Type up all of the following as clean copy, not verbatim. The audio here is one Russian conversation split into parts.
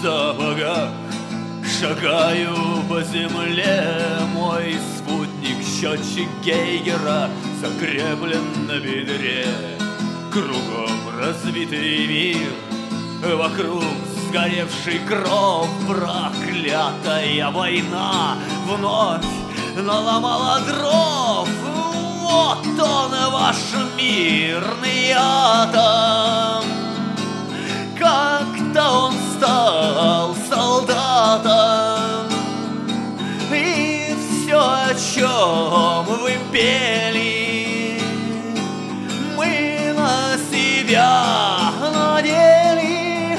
сапогах шагаю по земле, мой спутник, счетчик Гейгера, закреплен на бедре. Кругом разбитый мир, вокруг сгоревший кров, проклятая война вновь наломала дров. Вот он, ваш мирный атом. Как-то он стал солдатом, и все, о чем вы пели, мы на себя надели.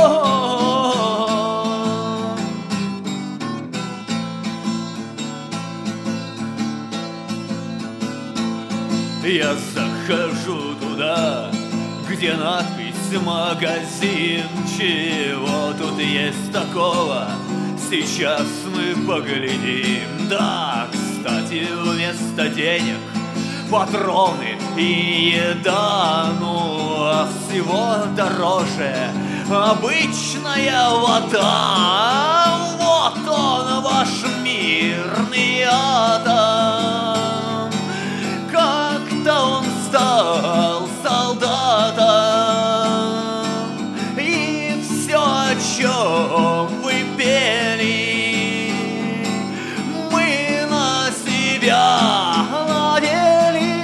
Я захожу туда, где надпись «Магазин». Чего тут есть такого? Сейчас мы поглядим. Да, кстати, вместо денег патроны и еда. Ну, а всего дороже обычная вода. Вот он, ваш мирный атом. Как-то он стал солдатом, и все, о чем вы пели, мы на себя надели.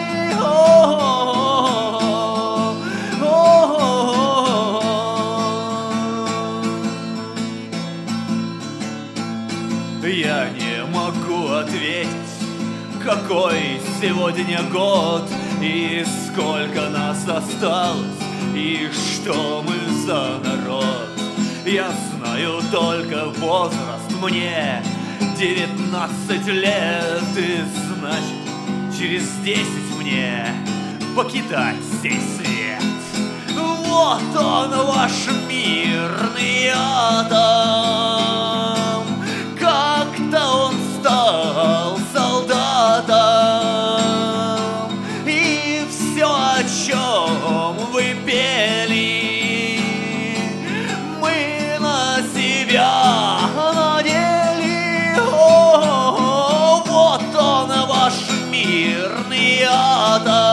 Я не могу ответить, какой сегодня год, и сколько нас осталось, и что мы за народ. Я знаю только возраст, мне 19 лет, и значит, через 10 мне покидать сей свет. Вот он, ваш мирный атом. Как-то он стал солдатом, и все, о чем вы пели, мы на себя надели. Вот он, ваш мирный атом.